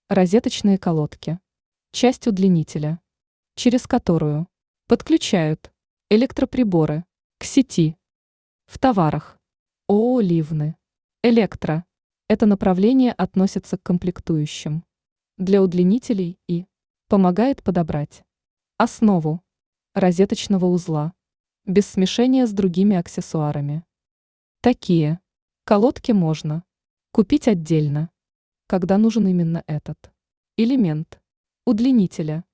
Розеточные колодки. Часть удлинителя, через которую подключают электроприборы к сети. В товарах ООО «Ливны». Электро. Это направление относится к комплектующим для удлинителей и помогает подобрать основу розеточного узла без смешения с другими аксессуарами. Такие колодки можно купить отдельно, когда нужен именно этот элемент удлинителя.